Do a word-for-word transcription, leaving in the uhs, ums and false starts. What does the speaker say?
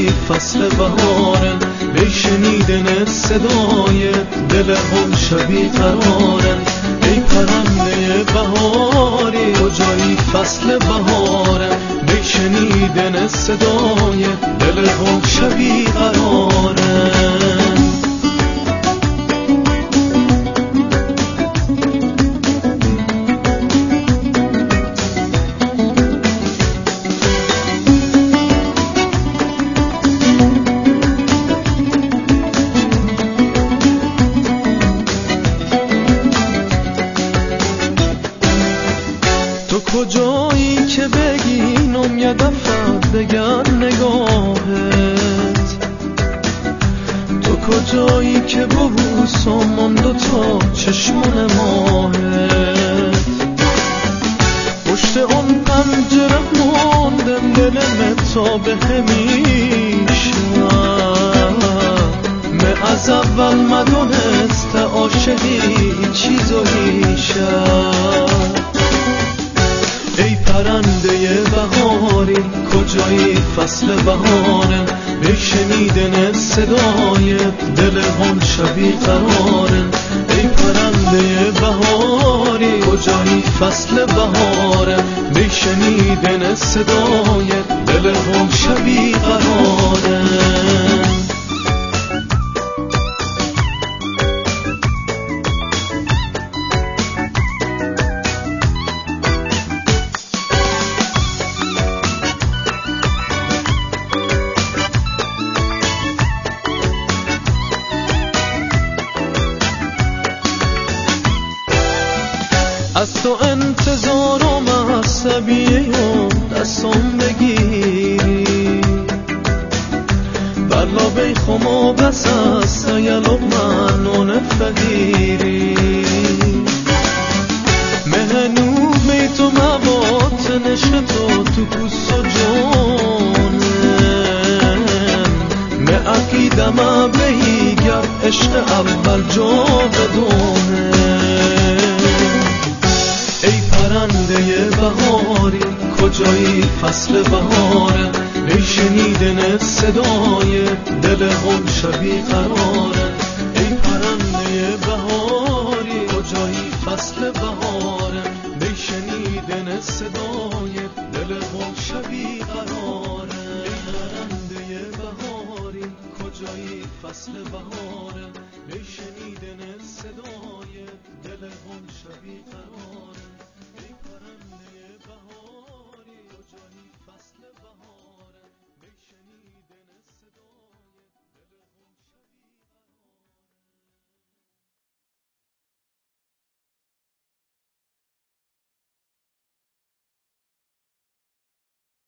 فصل بهاره، ای شنیدن صدای دل هم شبی قراره. ای پرنده بهاری کجایی فصل بهاره، ای شنیدن صدای دل هم شبی قراره. تو کجایی که بگینم یه دفعه بگن نگاهت، تو کجایی که ببوسم اون دوتا چشمون ماهت. پشت اون پنجره موندم دلم تا به همیشه، من از اول مدونست عاشقی چیزو هیشه. ای پرنده بهاری کجایی فصل بهاره، ای شنیدن صدای دل هم شبی قراره. ای پرنده بهاری کجایی فصل بهاره، ای شنیدن صدای دل هم شبی قراره. از تو انتظارم عصبیه و دستم بگیری، بلا بی خما بس است یلو منون فقیری. مهنو بی تو موات نشت تو تو پوست و جانم، مه عقیدم بهیگر عشق اول جا بدونه. ای پرنده بهاری کجایی فصل بهاره، ای شنیدن صدای دل هم شبی قراره. ای پرنده بهاری کجایی فصل بهاره، ای شنیدن صدای دل هم شبی قراره.